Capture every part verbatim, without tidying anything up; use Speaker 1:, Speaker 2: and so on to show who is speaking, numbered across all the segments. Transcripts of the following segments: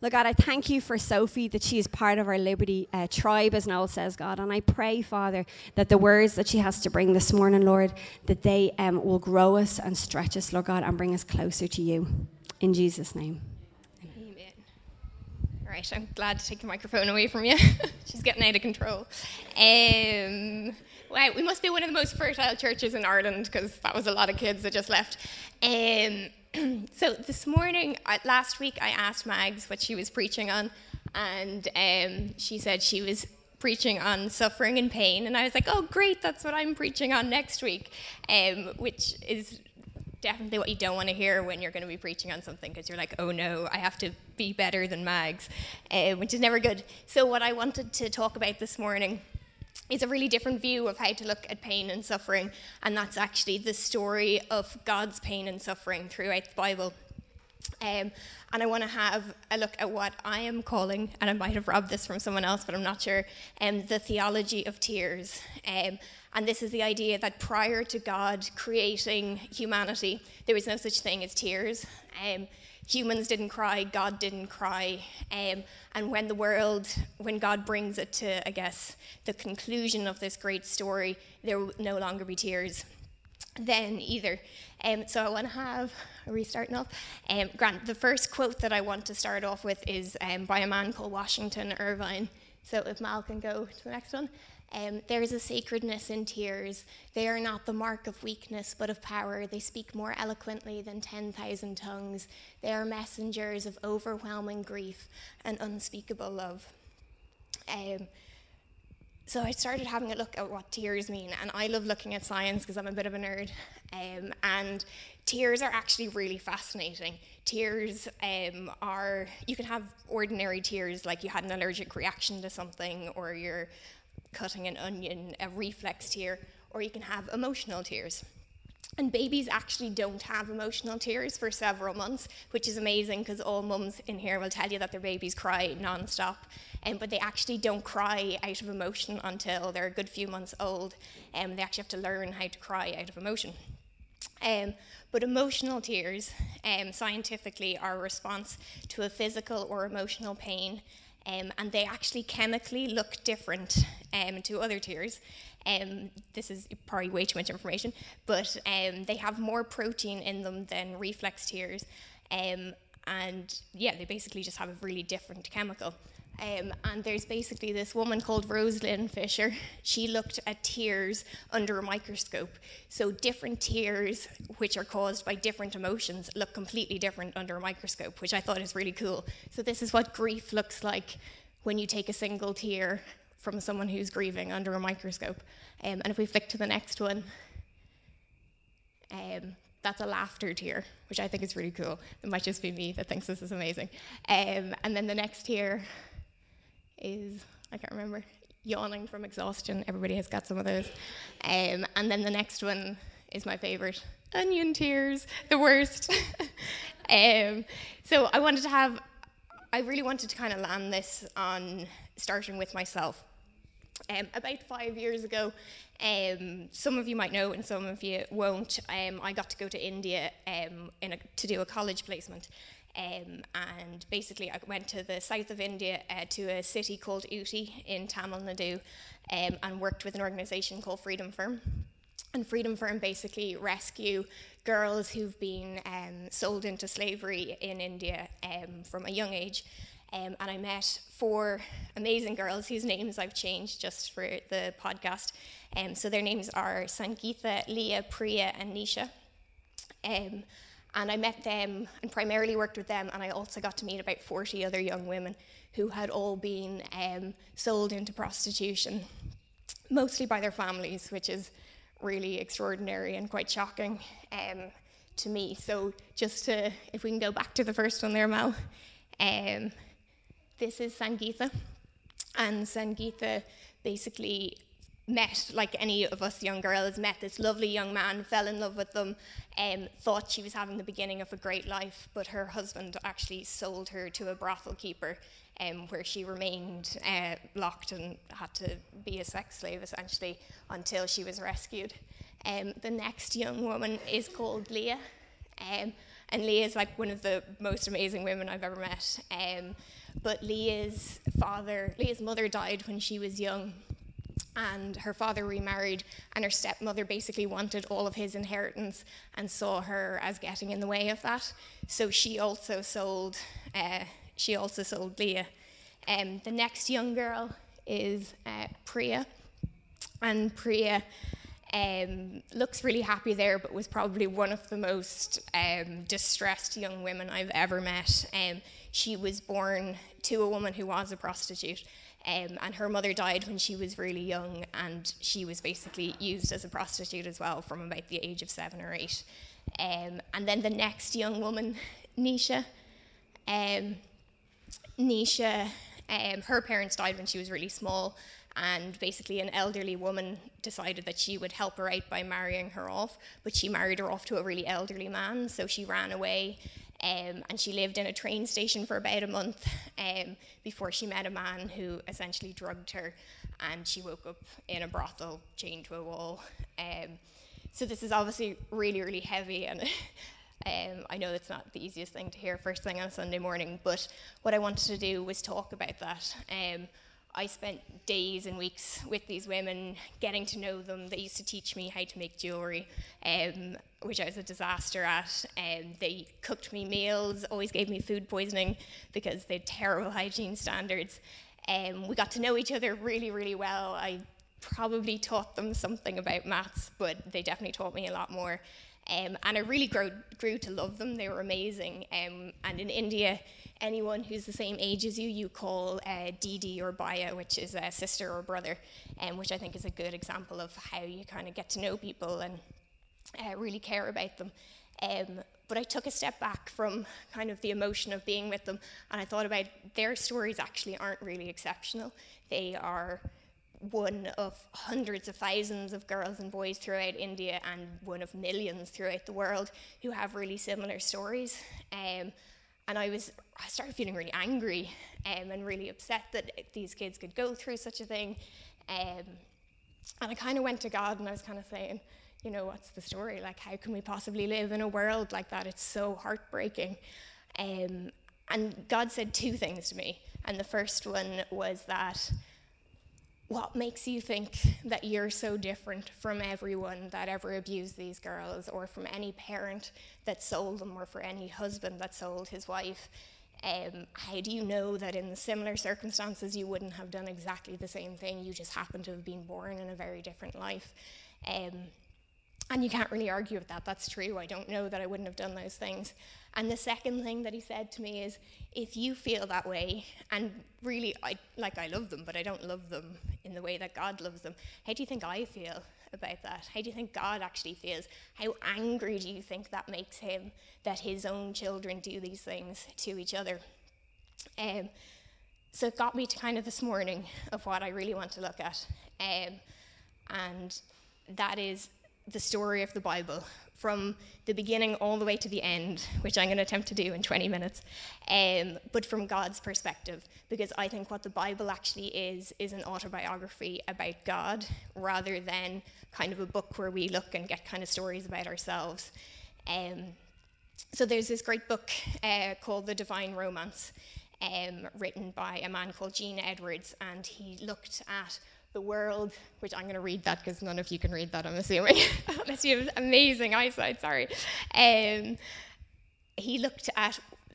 Speaker 1: Lord God, I thank you for Sophie, that she is part of our Liberty uh, tribe, as Noel says, God. And I pray, Father, that the words that she has to bring this morning, Lord, that they um, will grow us and stretch us, Lord God, and bring us closer to you. In Jesus' name.
Speaker 2: Amen. All right, I'm glad to take the microphone away from you. She's getting out of control. Um, wow, we must be one of the most fertile churches in Ireland, because that was a lot of kids that just left. Um, so this morning, uh, last week, I asked Mags what she was preaching on, and um, she said she was preaching on suffering and pain, and I was like, oh, great, that's what I'm preaching on next week, um, which is definitely what you don't want to hear when you're going to be preaching on something, because you're like, oh no, I have to be better than Mags, uh, which is never good. So what I wanted to talk about this morning is a really different view of how to look at pain and suffering, and that's actually the story of God's pain and suffering throughout the Bible. Um, and I want to have a look at what I am calling, and I might have robbed this from someone else, but I'm not sure, um, the theology of tears. Um, and this is the idea that prior to God creating humanity, there was no such thing as tears. Um, humans didn't cry, God didn't cry. Um, and when the world, when God brings it to, I guess, the conclusion of this great story, there will no longer be tears then either. Um, so I want to have, are we starting off? Um, Grant, the first quote that I want to start off with is um, by a man called Washington Irvine. So if Mal can go to the next one. Um, there is a sacredness in tears. They are not the mark of weakness, but of power. They speak more eloquently than ten thousand tongues. They are messengers of overwhelming grief and unspeakable love. Um, So I started having a look at what tears mean, and I love looking at science because I'm a bit of a nerd, um, and tears are actually really fascinating. Tears um, are, you can have ordinary tears, like you had an allergic reaction to something, or you're cutting an onion, a reflex tear, or you can have emotional tears. And babies actually don't have emotional tears for several months, which is amazing because all mums in here will tell you that their babies cry non-stop, um, but they actually don't cry out of emotion until they're a good few months old, and um, they actually have to learn how to cry out of emotion. Um, but emotional tears, um, scientifically, are a response to a physical or emotional pain, um, and they actually chemically look different um, to other tears. Um, this is probably way too much information, but um, they have more protein in them than reflex tears, um, and yeah, they basically just have a really different chemical. Um, and there's basically this woman called Rosalind Fisher. She looked at tears under a microscope. So different tears, which are caused by different emotions, look completely different under a microscope, which I thought is really cool. So this is what grief looks like when you take a single tear from someone who's grieving under a microscope. Um, and if we flick to the next one, um, that's a laughter tear, which I think is really cool. It might just be me that thinks this is amazing. Um, and then the next tear is, I can't remember, yawning from exhaustion. Everybody has got some of those. Um, and then the next one is my favorite, onion tears, the worst. um, so I wanted to have, I really wanted to kind of land this on starting with myself. Um, about five years ago, um, some of you might know and some of you won't, um, I got to go to India um, in a, to do a college placement. Um, and basically I went to the south of India uh, to a city called Ooty in Tamil Nadu, um, and worked with an organisation called Freedom Firm. And Freedom Firm basically rescue girls who've been um, sold into slavery in India um, from a young age. Um, and I met four amazing girls whose names I've changed just for the podcast. Um, so their names are Sangeetha, Leah, Priya, and Nisha. Um, and I met them and primarily worked with them, and I also got to meet about forty other young women who had all been um, sold into prostitution, mostly by their families, which is really extraordinary and quite shocking um, to me. So just to, if we can go back to the first one there, Mal. Um, This is Sangeetha, and Sangeetha basically met, like any of us young girls, met this lovely young man, fell in love with them, um, thought she was having the beginning of a great life, but her husband actually sold her to a brothel keeper, um, where she remained uh, locked and had to be a sex slave, essentially, until she was rescued. Um, the next young woman is called Leah, um, And Leah's like one of the most amazing women I've ever met. Um, but Leah's father, Leah's mother died when she was young, and her father remarried, and her stepmother basically wanted all of his inheritance and saw her as getting in the way of that. So she also sold, uh, she also sold Leah. Um, the next young girl is uh, Priya, and Priya um, looks really happy there, but was probably one of the most um, distressed young women I've ever met. Um, she was born to a woman who was a prostitute. Um, and her mother died when she was really young, and she was basically used as a prostitute as well from about the age of seven or eight. Um, and then the next young woman, Nisha, um, Nisha, um, her parents died when she was really small, and basically an elderly woman decided that she would help her out by marrying her off, but she married her off to a really elderly man, so she ran away. Um, and she lived in a train station for about a month um, before she met a man who essentially drugged her, and she woke up in a brothel chained to a wall. Um, so this is obviously really, really heavy, and um, I know it's not the easiest thing to hear first thing on a Sunday morning, but what I wanted to do was talk about that. Um, I spent days and weeks with these women, getting to know them. They used to teach me how to make jewellery, um, which I was a disaster at. Um, they cooked me meals, always gave me food poisoning because they had terrible hygiene standards. Um, we got to know each other really, really well. I probably taught them something about maths, but they definitely taught me a lot more. Um, and I really grew, grew to love them. They were amazing. Um, and in India, anyone who's the same age as you, you call uh, Didi or Baya, which is a sister or brother, um, which I think is a good example of how you kind of get to know people and uh, really care about them. Um, but I took a step back from kind of the emotion of being with them, and I thought about their stories actually aren't really exceptional. They are one of hundreds of thousands of girls and boys throughout India, and one of millions throughout the world who have really similar stories. Um, and I was, I started feeling really angry um, and really upset that these kids could go through such a thing. Um, and I kind of went to God and I was kind of saying, you know, what's the story? Like, how can we possibly live in a world like that? It's so heartbreaking. Um, and God said two things to me. And the first one was that, what makes you think that you're so different from everyone that ever abused these girls, or from any parent that sold them, or for any husband that sold his wife? Um, how do you know that in the similar circumstances you wouldn't have done exactly the same thing? You just happen to have been born in a very different life. Um, and you can't really argue with that. That's true. I don't know that I wouldn't have done those things. And the second thing that he said to me is, if you feel that way, and really, I, like I love them, but I don't love them in the way that God loves them, how do you think I feel about that? How do you think God actually feels? How angry do you think that makes him, that his own children do these things to each other? Um, so it got me to kind of this morning of what I really want to look at. Um, and that is the story of the Bible, from the beginning all the way to the end, which I'm going to attempt to do in twenty minutes, um, but from God's perspective, because I think what the Bible actually is, is an autobiography about God, rather than kind of a book where we look and get kind of stories about ourselves. Um, so there's this great book uh, called The Divine Romance, um, written by a man called Gene Edwards, and he looked at the world, which I'm going to read that because none of you can read that, I'm assuming, unless you have amazing eyesight, sorry. Um, he looked at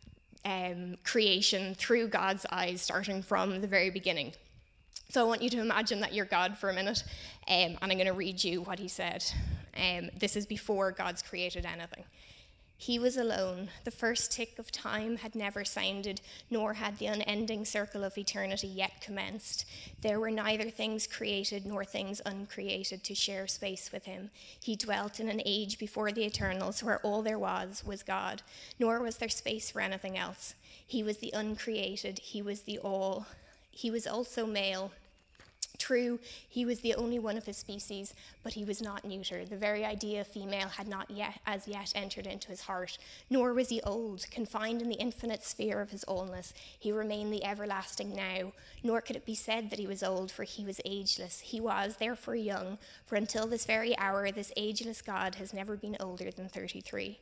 Speaker 2: um, creation through God's eyes, starting from the very beginning. So I want you to imagine that you're God for a minute, um, and I'm going to read you what he said. Um, this is before God's created anything. He was alone. The first tick of time had never sounded, nor had the unending circle of eternity yet commenced. There were neither things created nor things uncreated to share space with him. He dwelt in an age before the eternals, where all there was was God, nor was there space for anything else. He was the uncreated. He was the all. He was also male. True, he was the only one of his species, but he was not neuter. The very idea of female had not yet, as yet entered into his heart. Nor was he old, confined in the infinite sphere of his allness. He remained the everlasting now. Nor could it be said that he was old, for he was ageless. He was, therefore, young, for until this very hour, this ageless God has never been older than thirty-three.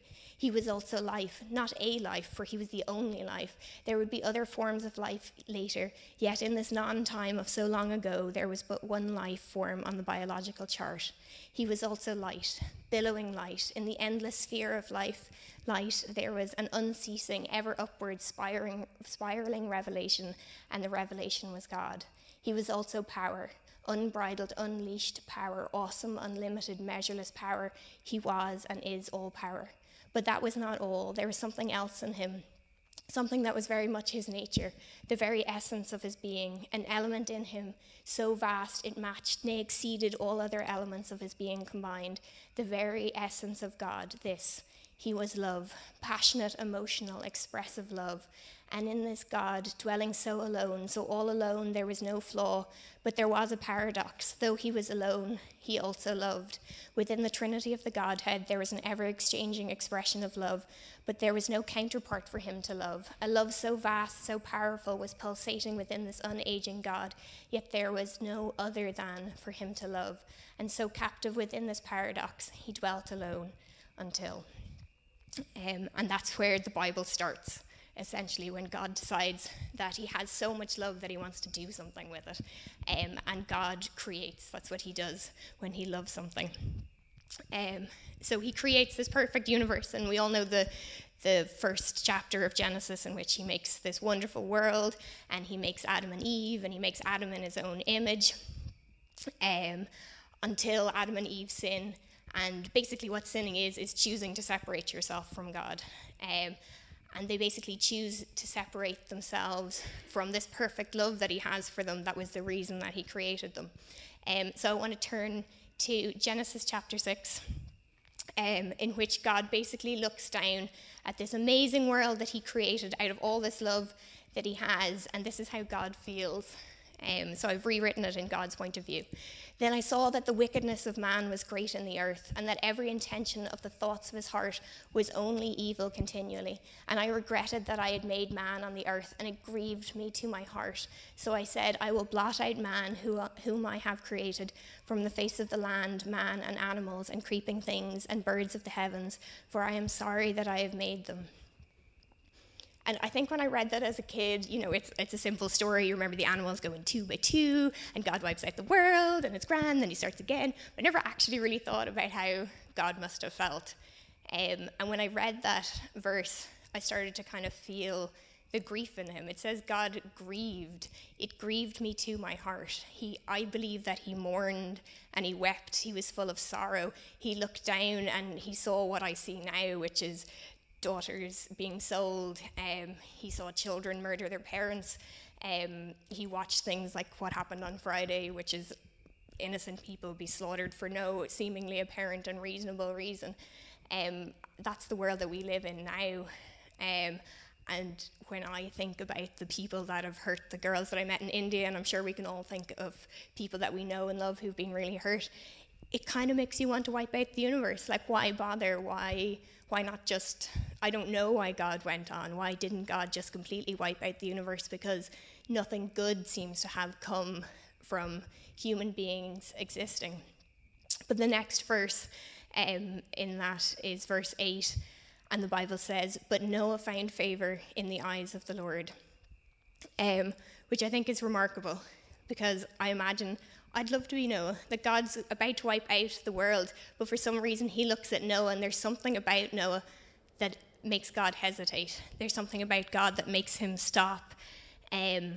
Speaker 2: He was also life, not a life, for he was the only life. There would be other forms of life later, yet in this non-time of so long ago, there was but one life form on the biological chart. He was also light, billowing light. In the endless sphere of life, light, there was an unceasing, ever upward spiraling, spiraling revelation, and the revelation was God. He was also power, unbridled, unleashed power, awesome, unlimited, measureless power. He was and is all power. But that was not all. There was something else in him, something that was very much his nature, the very essence of his being, an element in him so vast it matched, nay, exceeded all other elements of his being combined, the very essence of God, this. He was love, passionate, emotional, expressive love. And in this God, dwelling so alone, so all alone, there was no flaw, but there was a paradox. Though he was alone, he also loved. Within the Trinity of the Godhead, there was an ever-exchanging expression of love, but there was no counterpart for him to love. A love so vast, so powerful, was pulsating within this unaging God, yet there was no other than for him to love. And so captive within this paradox, he dwelt alone until... Um, and that's where the Bible starts, essentially, when God decides that he has so much love that he wants to do something with it. Um, and God creates. That's what he does when he loves something. Um, so he creates this perfect universe, and we all know the the first chapter of Genesis, in which he makes this wonderful world, and he makes Adam and Eve, and he makes Adam in his own image, um, until Adam and Eve sin. And basically what sinning is, is choosing to separate yourself from God. Um, and they basically choose to separate themselves from this perfect love that he has for them. That was the reason that he created them. Um, so I want to turn to Genesis chapter six, um, in which God basically looks down at this amazing world that he created out of all this love that he has. And this is how God feels. Um, so I've rewritten it in God's point of view. Then I saw that the wickedness of man was great in the earth, and that every intention of the thoughts of his heart was only evil continually. And I regretted that I had made man on the earth, and it grieved me to my heart. So I said, I will blot out man, who, whom I have created, from the face of the land, man and animals and creeping things and birds of the heavens, for I am sorry that I have made them. And I think when I read that as a kid, you know, it's it's a simple story. You remember the animals going two by two, and God wipes out the world, and it's grand, then he starts again. But I never actually really thought about how God must have felt. Um, and when I read that verse, I started to kind of feel the grief in him. It says God grieved. It grieved me to my heart. He, I believe that he mourned and he wept. He was full of sorrow. He looked down and he saw what I see now, which is daughters being sold. Um, he saw children murder their parents. Um, he watched things like what happened on Friday, which is innocent people be slaughtered for no seemingly apparent and reasonable reason. Um, that's the world that we live in now. Um, and when I think about the people that have hurt the girls that I met in India, and I'm sure we can all think of people that we know and love who've been really hurt, it kind of makes you want to wipe out the universe. Like, why bother? Why why not just, I don't know why God went on. Why didn't God just completely wipe out the universe? Because nothing good seems to have come from human beings existing. But the next verse um, in that is verse eight, and the Bible says, but Noah found favor in the eyes of the Lord, um, which I think is remarkable, because I imagine I'd love to be Noah, that God's about to wipe out the world, but for some reason he looks at Noah, and there's something about Noah that makes God hesitate. There's something about God that makes him stop, um,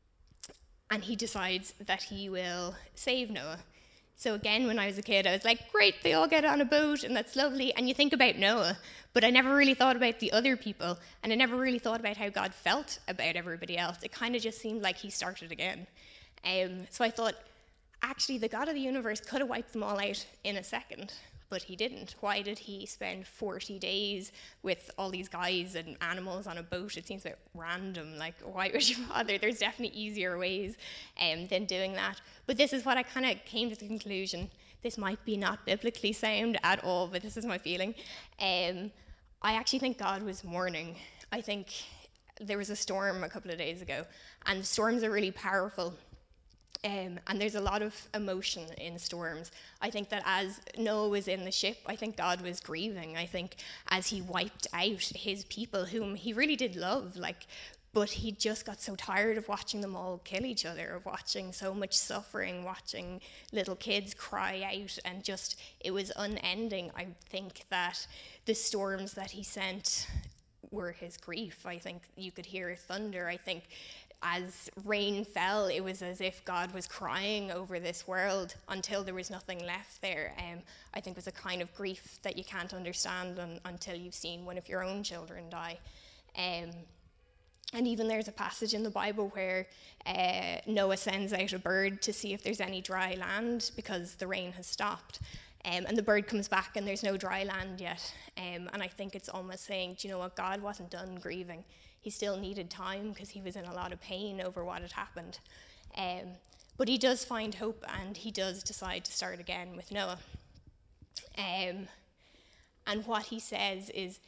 Speaker 2: and he decides that he will save Noah. So again, when I was a kid, I was like, great, they all get on a boat, and that's lovely, and you think about Noah, but I never really thought about the other people, and I never really thought about how God felt about everybody else. It kind of just seemed like he started again. Um, so I thought, actually, the God of the universe could have wiped them all out in a second, but he didn't. Why did he spend forty days with all these guys and animals on a boat? It seems a bit random. Like, why would you bother? There's definitely easier ways um, than doing that. But this is what I kind of came to the conclusion. This might be not biblically sound at all, but this is my feeling. Um, I actually think God was mourning. I think there was a storm a couple of days ago, and storms are really powerful. Um, and there's a lot of emotion in storms. I think that as Noah was in the ship, I think God was grieving. I think as he wiped out his people, whom he really did love, like, but he just got so tired of watching them all kill each other, of watching so much suffering, watching little kids cry out, and just, it was unending. I think that the storms that he sent were his grief. I think you could hear thunder. I think as rain fell, it was as if God was crying over this world until there was nothing left there. Um, I think it was a kind of grief that you can't understand un- until you've seen one of your own children die. Um, and even there's a passage in the Bible where uh, Noah sends out a bird to see if there's any dry land because the rain has stopped. Um, and the bird comes back and there's no dry land yet. Um, and I think it's almost saying, do you know what, God wasn't done grieving. He still needed time because he was in a lot of pain over what had happened. Um, but he does find hope, and he does decide to start again with Noah. Um, and what he says is,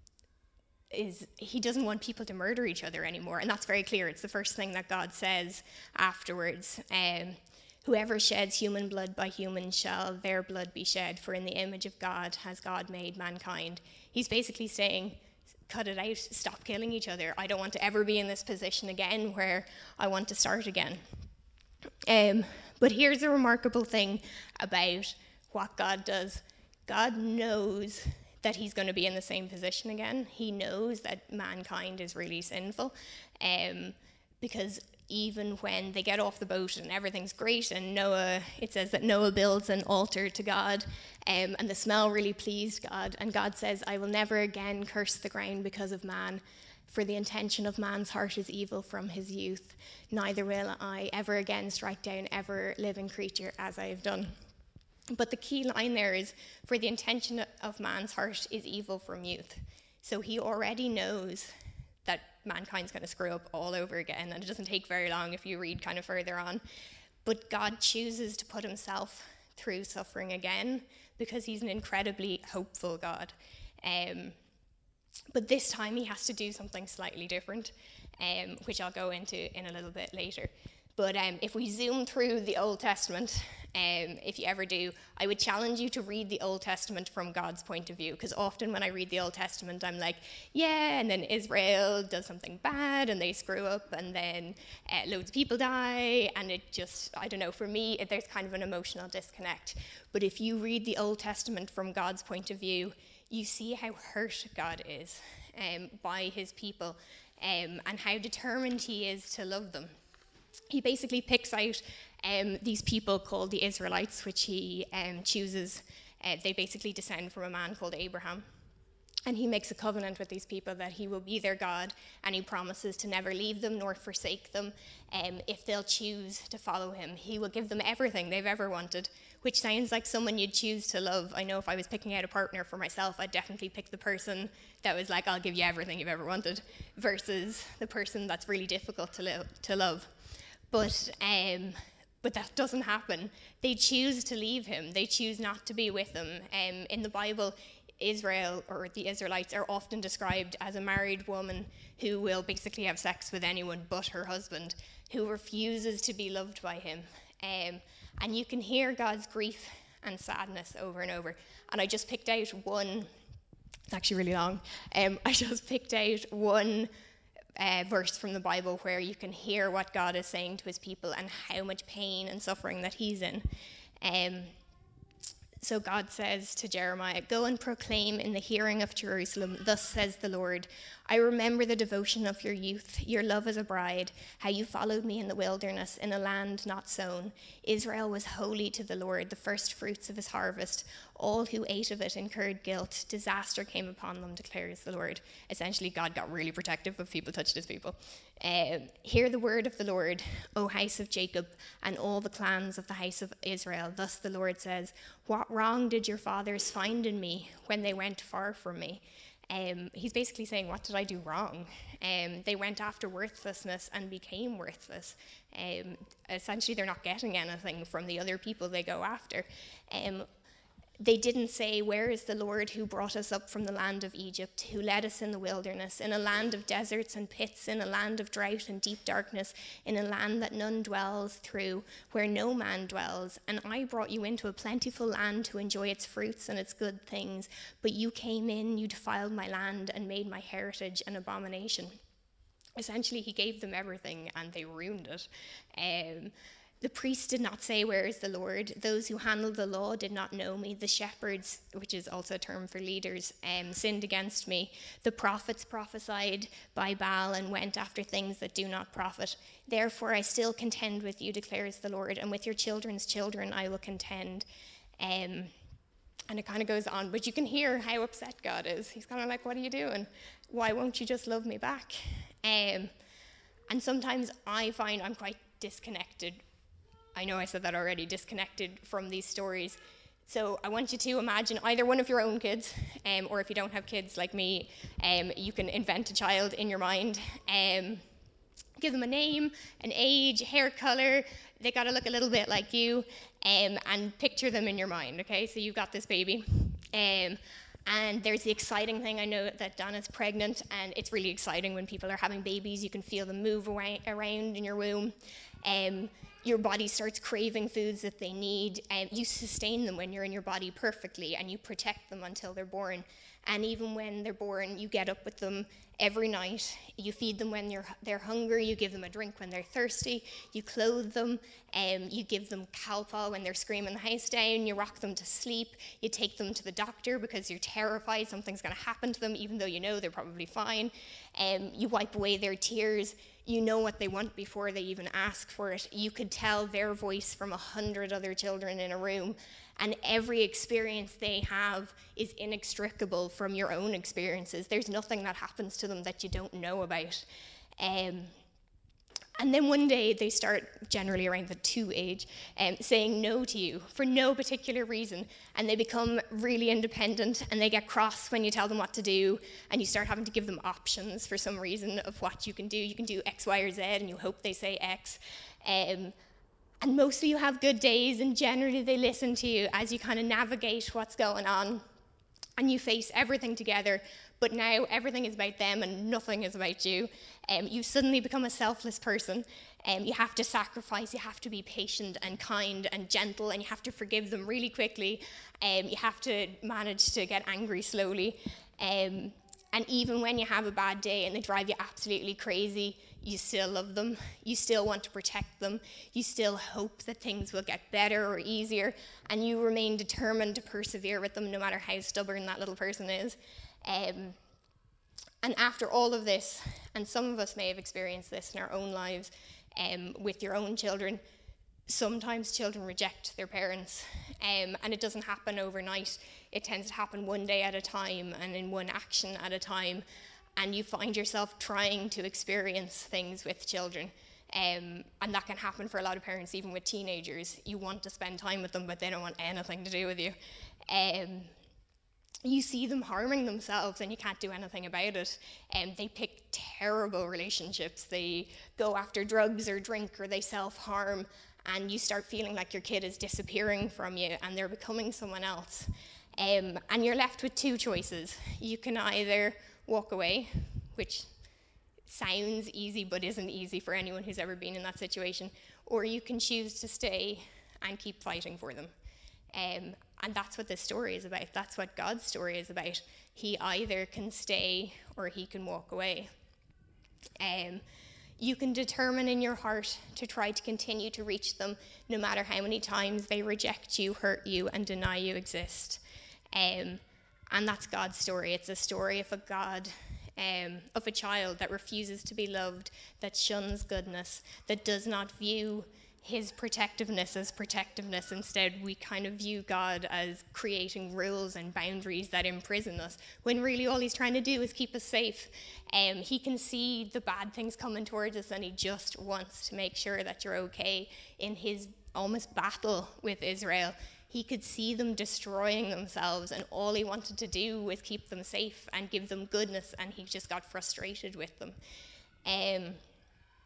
Speaker 2: is he doesn't want people to murder each other anymore. And that's very clear. It's the first thing that God says afterwards. Um, Whoever sheds human blood by human shall their blood be shed, for in the image of God has God made mankind. He's basically saying, cut it out, stop killing each other. I don't want to ever be in this position again where I want to start again. Um, but here's a remarkable thing about what God does. God knows that he's going to be in the same position again. He knows that mankind is really sinful, um, because even when they get off the boat and everything's great, and Noah, it says that Noah builds an altar to God, um, and the smell really pleased God. And God says, I will never again curse the ground because of man, for the intention of man's heart is evil from his youth. Neither will I ever again strike down ever living creature as I have done. But the key line there is, for the intention of man's heart is evil from youth. So he already knows that mankind's going to screw up all over again, and it doesn't take very long if you read kind of further on. But God chooses to put himself through suffering again because he's an incredibly hopeful God. Um, but this time he has to do something slightly different, um, which I'll go into in a little bit later. But um, if we zoom through the Old Testament, um, if you ever do, I would challenge you to read the Old Testament from God's point of view, because often when I read the Old Testament, I'm like, yeah, and then Israel does something bad, and they screw up, and then uh, loads of people die, and it just, I don't know, for me, it, there's kind of an emotional disconnect. But if you read the Old Testament from God's point of view, you see how hurt God is um, by his people, um, and how determined he is to love them. He basically picks out um, these people called the Israelites, which he um, chooses. Uh, they basically descend from a man called Abraham. And he makes a covenant with these people that he will be their God, and he promises to never leave them nor forsake them um, if they'll choose to follow him. He will give them everything they've ever wanted, which sounds like someone you'd choose to love. I know if I was picking out a partner for myself, I'd definitely pick the person that was like, I'll give you everything you've ever wanted, versus the person that's really difficult to, lo- to love. But um, but that doesn't happen. They choose to leave him. They choose not to be with him. Um, in the Bible, Israel, or the Israelites, are often described as a married woman who will basically have sex with anyone but her husband, who refuses to be loved by him. Um, and you can hear God's grief and sadness over and over. And I just picked out one, it's actually really long, um, I just picked out one Uh, verse from the Bible where you can hear what God is saying to his people and how much pain and suffering that he's in. Um, so God says to Jeremiah, "Go and proclaim in the hearing of Jerusalem, thus says the Lord, I remember the devotion of your youth, your love as a bride, how you followed me in the wilderness, in a land not sown. Israel was holy to the Lord, the first fruits of his harvest. All who ate of it incurred guilt. Disaster came upon them, declares the Lord." Essentially, God got really protective if people touched his people. Um, "Hear the word of the Lord, O house of Jacob, and all the clans of the house of Israel. Thus the Lord says, what wrong did your fathers find in me when they went far from me?" Um, he's basically saying, what did I do wrong? Um, they went after worthlessness and became worthless. Um, essentially, they're not getting anything from the other people they go after. Um, They didn't say, "Where is the Lord who brought us up from the land of Egypt, who led us in the wilderness, in a land of deserts and pits, in a land of drought and deep darkness, in a land that none dwells through, where no man dwells. And I brought you into a plentiful land to enjoy its fruits and its good things. But you came in, you defiled my land and made my heritage an abomination." Essentially, he gave them everything and they ruined it. Um, The priests did not say, "Where is the Lord?" Those who handled the law did not know me. The shepherds, which is also a term for leaders, um, sinned against me. The prophets prophesied by Baal and went after things that do not profit. Therefore I still contend with you, declares the Lord, and with your children's children I will contend. Um, and it kind of goes on, but you can hear how upset God is. He's kind of like, "What are you doing? Why won't you just love me back?" Um, and sometimes I find I'm quite disconnected. I know I said that already, disconnected from these stories. So I want you to imagine either one of your own kids, um, or if you don't have kids like me, um, you can invent a child in your mind. Um, give them a name, an age, hair color. They got to look a little bit like you, um, and picture them in your mind, okay? So you've got this baby. Um, and there's the exciting thing. I know that Donna's pregnant, and it's really exciting when people are having babies. You can feel them move around in your womb. Um, your body starts craving foods that they need, and you sustain them when you're in your body perfectly, and you protect them until they're born. And even when they're born, you get up with them every night. You feed them when they're, they're hungry. You give them a drink when they're thirsty. You clothe them. Um, you give them Calpol when they're screaming the house down. You rock them to sleep. You take them to the doctor because you're terrified something's going to happen to them, even though you know they're probably fine. Um, you wipe away their tears. You know what they want before they even ask for it. You could tell their voice from a hundred other children in a room, and every experience they have is inextricable from your own experiences. There's nothing that happens to them that you don't know about. Um, and then one day they start, generally around the two age, um, saying no to you for no particular reason, and they become really independent, and they get cross when you tell them what to do, and you start having to give them options for some reason of what you can do. You can do X, Y, or Z, and you hope they say X. Um, and mostly you have good days, and generally they listen to you as you kind of navigate what's going on, and you face everything together. But now everything is about them and nothing is about you. Um, you suddenly become a selfless person. Um, you have to sacrifice, you have to be patient and kind and gentle, and you have to forgive them really quickly. Um, you have to manage to get angry slowly. Um, and even when you have a bad day and they drive you absolutely crazy, you still love them. You still want to protect them. You still hope that things will get better or easier, and you remain determined to persevere with them no matter how stubborn that little person is. Um, and after all of this, and some of us may have experienced this in our own lives, um, with your own children, sometimes children reject their parents, um, and it doesn't happen overnight. It tends to happen one day at a time and in one action at a time, and you find yourself trying to experience things with children. Um, and that can happen for a lot of parents, even with teenagers. You want to spend time with them, but they don't want anything to do with you. Um, you see them harming themselves and you can't do anything about it. Um, they pick terrible relationships. They go after drugs or drink, or they self-harm, and you start feeling like your kid is disappearing from you and they're becoming someone else. Um, and you're left with two choices. You can either walk away, which sounds easy but isn't easy for anyone who's ever been in that situation, or you can choose to stay and keep fighting for them. Um, and that's what this story is about. That's what God's story is about. He either can stay or he can walk away. Um, you can determine in your heart to try to continue to reach them no matter how many times they reject you, hurt you, and deny you exist. Um, and that's God's story. It's a story of a God, um, of a child that refuses to be loved, that shuns goodness, that does not view his protectiveness as protectiveness. Instead, we kind of view God as creating rules and boundaries that imprison us, when really all he's trying to do is keep us safe. Um, he can see the bad things coming towards us, and he just wants to make sure that you're okay. In his almost battle with Israel, he could see them destroying themselves, and all he wanted to do was keep them safe and give them goodness, and he just got frustrated with them. Um,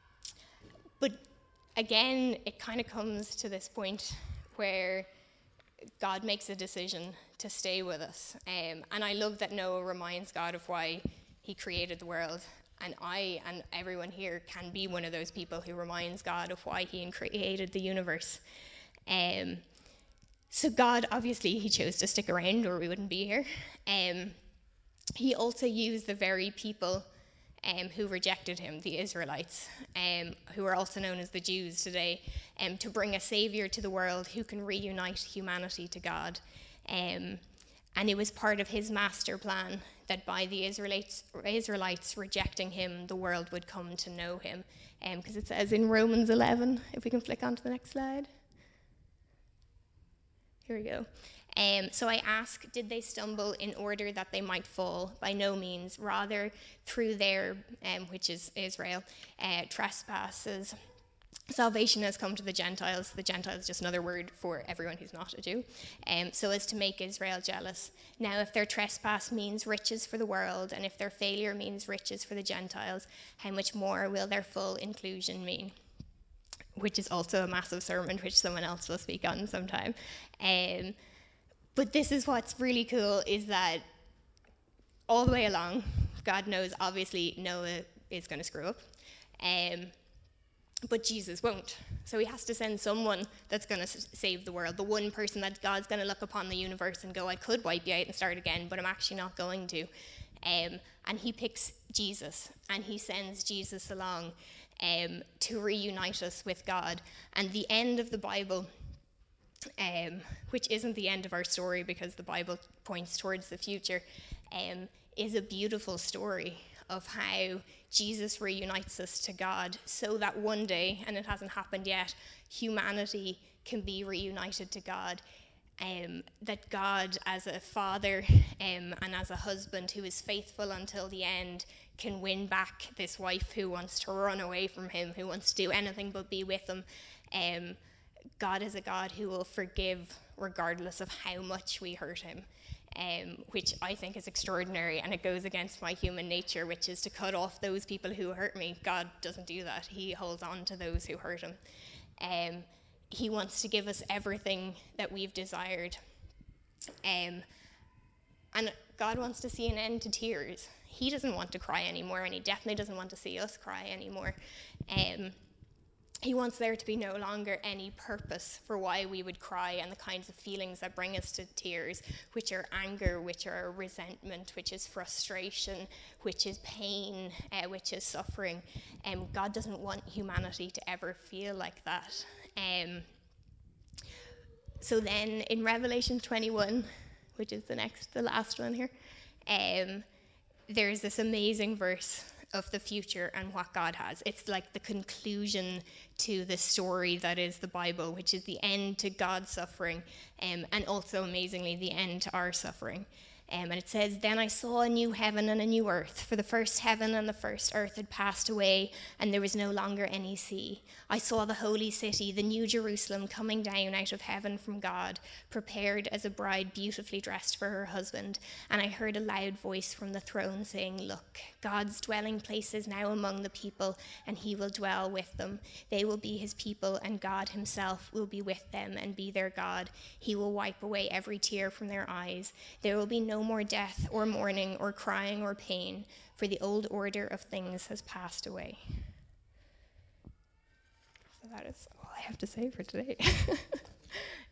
Speaker 2: but again, it kind of comes to this point where God makes a decision to stay with us. Um, and I love that Noah reminds God of why he created the world. And I and everyone here can be one of those people who reminds God of why he created the universe. Um, so God, obviously, he chose to stick around or we wouldn't be here. Um, he also used the very people um, who rejected him, the Israelites, um, who are also known as the Jews today, um, to bring a saviour to the world who can reunite humanity to God. Um, and it was part of his master plan that by the Israelites, Israelites rejecting him, the world would come to know him. Because um, it says in Romans eleven, if we can flick on to the next slide. Here we go. Um, so I ask, did they stumble in order that they might fall? By no means. Rather, through their, um, which is Israel, uh, trespasses, salvation has come to the Gentiles. The Gentiles is just another word for everyone who's not a Jew. Um, so as to make Israel jealous. Now, if their trespass means riches for the world, and if their failure means riches for the Gentiles, how much more will their full inclusion mean? Which is also a massive sermon, which someone else will speak on sometime. Um, but this is what's really cool, is that all the way along, God knows, obviously, Noah is going to screw up. Um, but Jesus won't. So he has to send someone that's going to s- save the world, the one person that God's going to look upon the universe and go, I could wipe you out and start again, but I'm actually not going to. Um, and he picks Jesus, and he sends Jesus along um, to reunite us with God. And the end of the Bible, um, which isn't the end of our story because the Bible points towards the future, um, is a beautiful story of how Jesus reunites us to God so that one day, and it hasn't happened yet, humanity can be reunited to God. Um, that God, as a father um, and as a husband who is faithful until the end, can win back this wife who wants to run away from him, who wants to do anything but be with him. Um, God is a God who will forgive regardless of how much we hurt him. Um, which I think is extraordinary, and it goes against my human nature, which is to cut off those people who hurt me. God doesn't do that. He holds on to those who hurt him. Um, he wants to give us everything that we've desired. Um, and God wants to see an end to tears. He doesn't want to cry anymore, and he definitely doesn't want to see us cry anymore. Um, He wants there to be no longer any purpose for why we would cry and the kinds of feelings that bring us to tears, which are anger, which are resentment, which is frustration, which is pain, uh, which is suffering. Um, God doesn't want humanity to ever feel like that. Um, so then in Revelation twenty-one, which is the next, the last one here, um, there's this amazing verse of the future and what God has. It's like the conclusion to the story that is the Bible, which is the end to God's suffering, um, and also, amazingly, the end to our suffering. Um, and it says, then I saw a new heaven and a new earth, for the first heaven and the first earth had passed away, and there was no longer any sea. I saw the holy city, the new Jerusalem, coming down out of heaven from God, prepared as a bride beautifully dressed for her husband. And I heard a loud voice from the throne saying, look, God's dwelling place is now among the people, and he will dwell with them. They will be his people, and God himself will be with them and be their God. He will wipe away every tear from their eyes. There will be no more death or mourning or crying or pain, for the old order of things has passed away. So that is all I have to say for today.